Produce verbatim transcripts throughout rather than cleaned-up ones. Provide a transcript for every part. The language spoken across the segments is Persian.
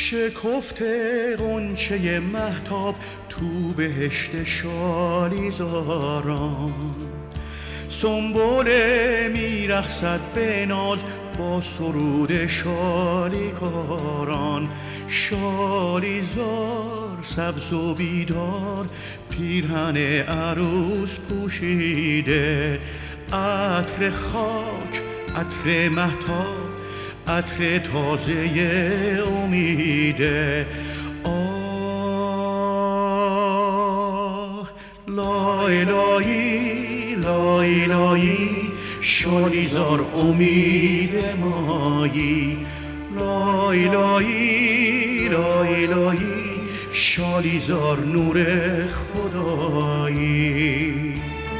شکفته غنچه مهتاب تو بهشت شالیزاران، سنبله میرقصد به ناز با سرود شالیکاران. شالیزار سبز و بیدار پیرهن عروس پوشیده، عطر خاک عطر مهتاب عطر تازه امیده. آه لای لایی لای لایی شالیزار امید مایی. لای لایی لای لایی شالیزار نور خدایی.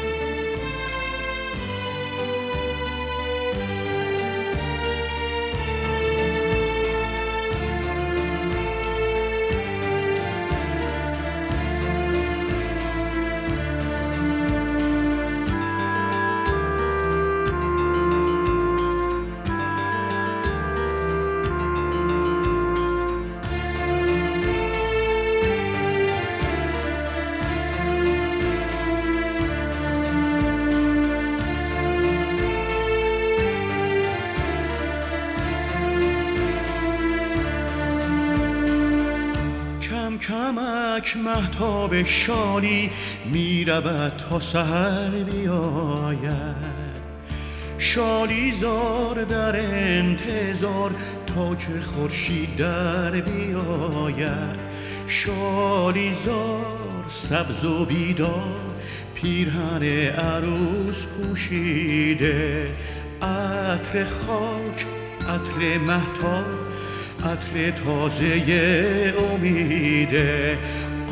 کمک مهتاب شالی می رود تا سحر بیاید، شالیزار در انتظار تا که خورشید در بیاید. شالیزار سبز و بیدار پیرهن عروس پوشیده، عطر خاک عطر مهتاب عطر تازه امیده.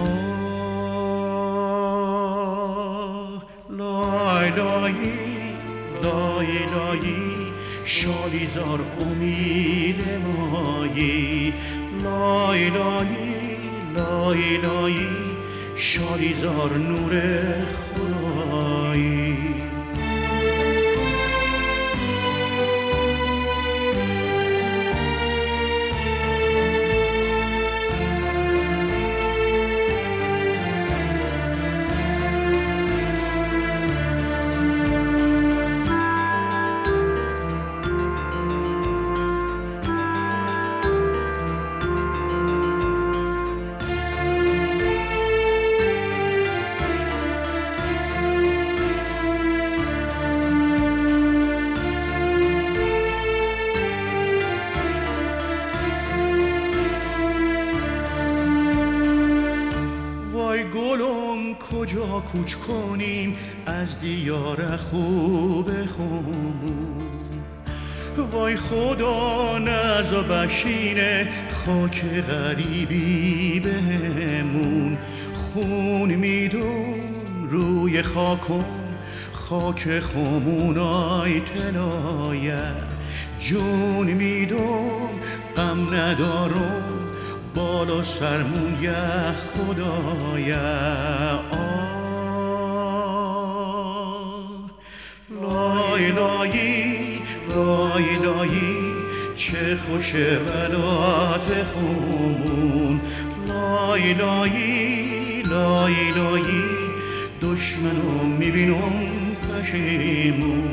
آه لای لایی لای لایی شالیزار امید مایی. لای لایی لای لایی شالیزار نور خدایی. کجا کوچ کنیم از دیار خوب خون؟ وای خدا نزا بشینه خاک غریبی بهمون. خون میدون روی خاکم خاک خمونای تلایه، جون میدون غم ندارم بالا سرمون یه خدایا. آه لای لایی لای لایی چه خوشه ولات خمون. لای لایی لای لایی دشمنو میبینم پشیمون.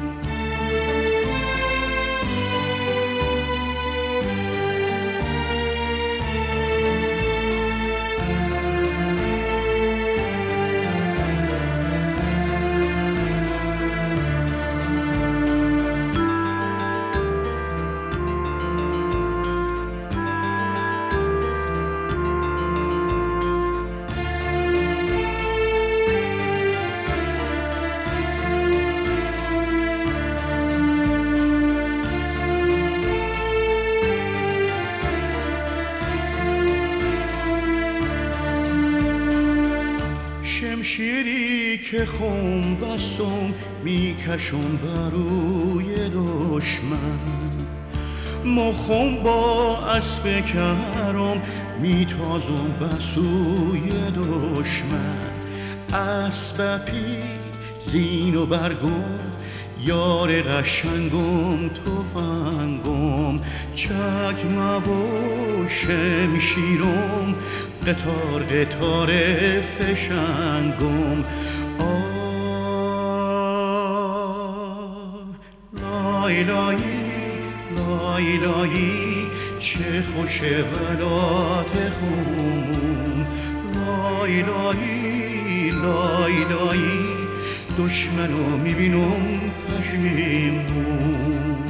شمشیری که خم بستم میکشم بروی دشمن، مخم با اسب کرم میتازم بسوی دشمن. اسب پی زین و برگم یار قشنگم تفنگم چکمه و شمشیرم قطار قطار فشنگم لای لایی لای لایی چه خوش ولات خون لای لایی لای لایی دشمنو میبینم پشیمون